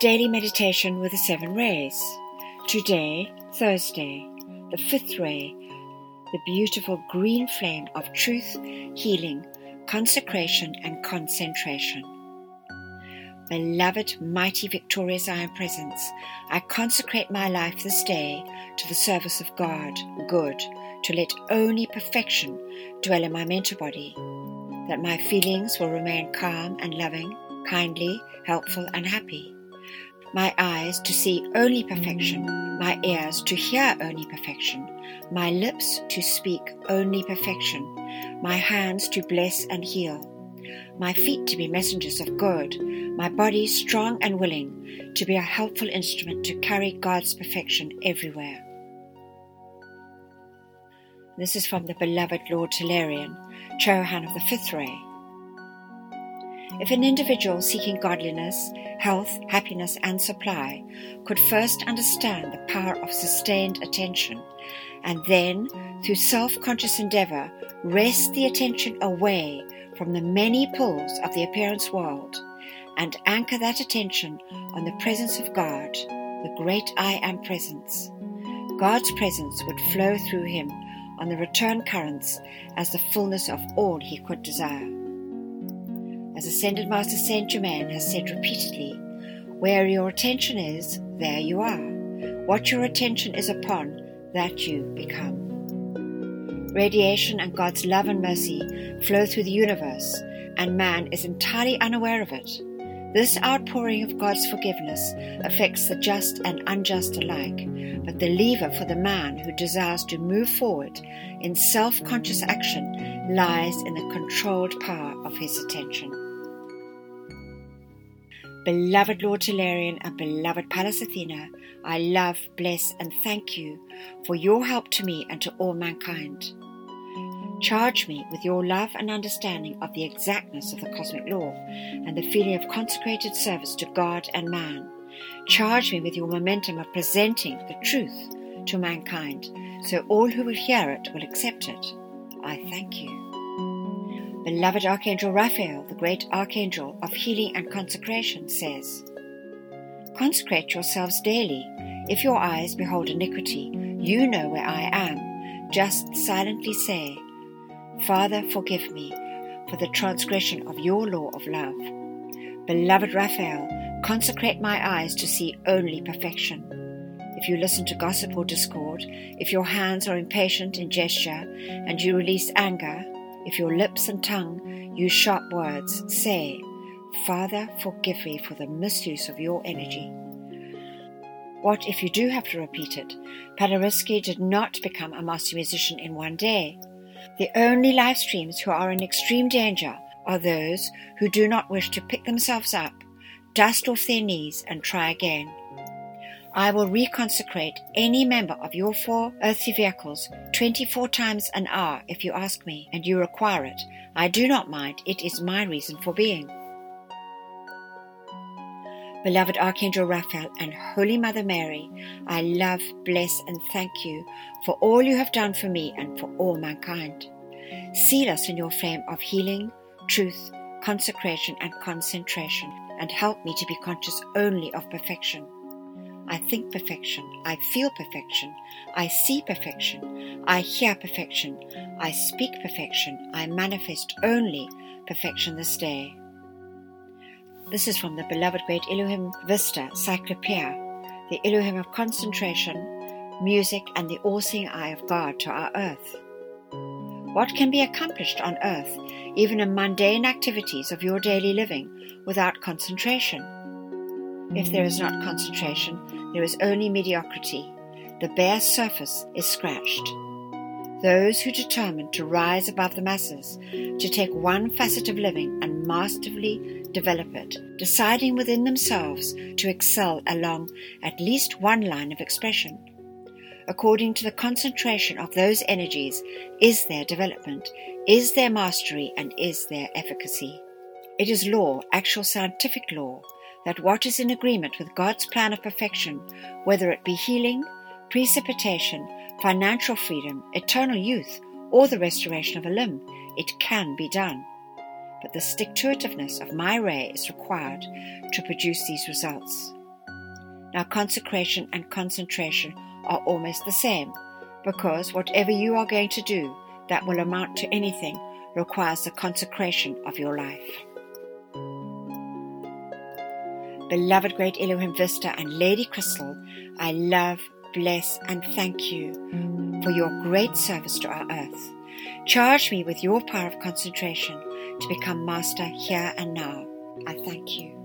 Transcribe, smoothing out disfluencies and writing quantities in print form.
Daily Meditation with the 7 Rays. Today, Thursday, the 5th ray, the beautiful green flame of truth, healing, consecration and concentration. Beloved, mighty, victorious I am presence, I consecrate my life this day to the service of God, good, to let only perfection dwell in my mental body, that my feelings will remain calm and loving, kindly, helpful and happy. My eyes to see only perfection, my ears to hear only perfection, my lips to speak only perfection, my hands to bless and heal, my feet to be messengers of good, my body strong and willing to be a helpful instrument to carry God's perfection everywhere. This is from the beloved Lord Tellurian, Chohan of the 5th ray. If an individual seeking godliness, health, happiness and supply could first understand the power of sustained attention and then, through self-conscious endeavor, wrest the attention away from the many pulls of the appearance world and anchor that attention on the presence of God, the great I Am presence, God's presence would flow through him on the return currents as the fullness of all he could desire. As Ascended Master Saint Germain has said repeatedly, where your attention is, there you are. What your attention is upon, that you become. Radiation and God's love and mercy flow through the universe, and man is entirely unaware of it. This outpouring of God's forgiveness affects the just and unjust alike, but the lever for the man who desires to move forward in self-conscious action lies in the controlled power of his attention. Beloved Lord Tellurian and beloved Pallas Athena, I love, bless and thank you for your help to me and to all mankind. Charge me with your love and understanding of the exactness of the cosmic law and the feeling of consecrated service to God and man. Charge me with your momentum of presenting the truth to mankind, so all who will hear it will accept it. I thank you. Beloved Archangel Raphael, the great Archangel of healing and consecration, says, consecrate yourselves daily. If your eyes behold iniquity, you know where I am. Just silently say, Father, forgive me for the transgression of your law of love. Beloved Raphael, consecrate my eyes to see only perfection. If you listen to gossip or discord, if your hands are impatient in gesture and you release anger, if your lips and tongue use sharp words, say, Father, forgive me for the misuse of your energy. What if you do have to repeat it? Paderewski did not become a master musician in one day. The only live streams who are in extreme danger are those who do not wish to pick themselves up, dust off their knees and try again. I will reconsecrate any member of your 4 earthly vehicles 24 times an hour if you ask me and you require it. I do not mind. It is my reason for being. Beloved Archangel Raphael and Holy Mother Mary, I love, bless and thank you for all you have done for me and for all mankind. Seal us in your flame of healing, truth, consecration and concentration, and help me to be conscious only of perfection. I think perfection, I feel perfection, I see perfection, I hear perfection, I speak perfection, I manifest only perfection this day. This is from the beloved great Elohim Vista, Cyclopeia, the Elohim of concentration, music and the all-seeing eye of God to our earth. What can be accomplished on earth, even in mundane activities of your daily living, without concentration? If there is not concentration, there is only mediocrity. The bare surface is scratched. Those who determine to rise above the masses, to take one facet of living and masterfully develop it, deciding within themselves to excel along at least one line of expression. According to the concentration of those energies is their development, is their mastery, and is their efficacy. It is law, actual scientific law, that what is in agreement with God's plan of perfection, whether it be healing, precipitation, financial freedom, eternal youth, or the restoration of a limb, it can be done. But the stick-to-itiveness of my ray is required to produce these results. Now, consecration and concentration are almost the same, because whatever you are going to do that will amount to anything requires the consecration of your life. Beloved Great Elohim Vista and Lady Crystal, I love, bless, and thank you for your great service to our earth. Charge me with your power of concentration to become master here and now. I thank you.